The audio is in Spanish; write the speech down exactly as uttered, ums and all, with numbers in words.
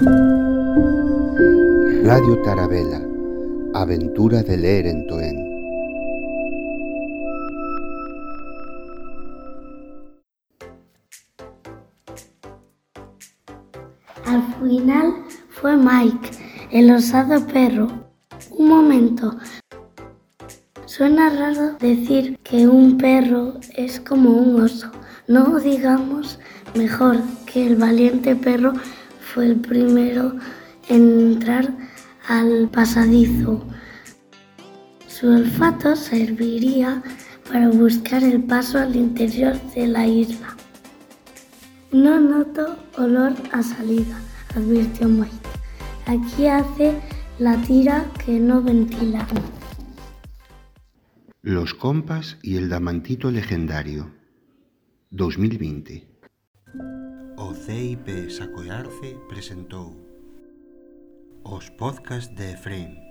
Radio Tarabela, aventura de ler en Toén. Al final fue Mike, el osado perro. Un momento. Suena raro decir que un perro es como un oso. No digamos mejor que el valiente perro fue el primero en entrar al pasadizo. Su olfato serviría para buscar el paso al interior de la isla. No noto olor a salida, advirtió Mike. Aquí hace la tira que no ventila. Los compas y el damantito legendario. dos mil veinte. O C I P Sacoiarce presentou os podcast de Efrén.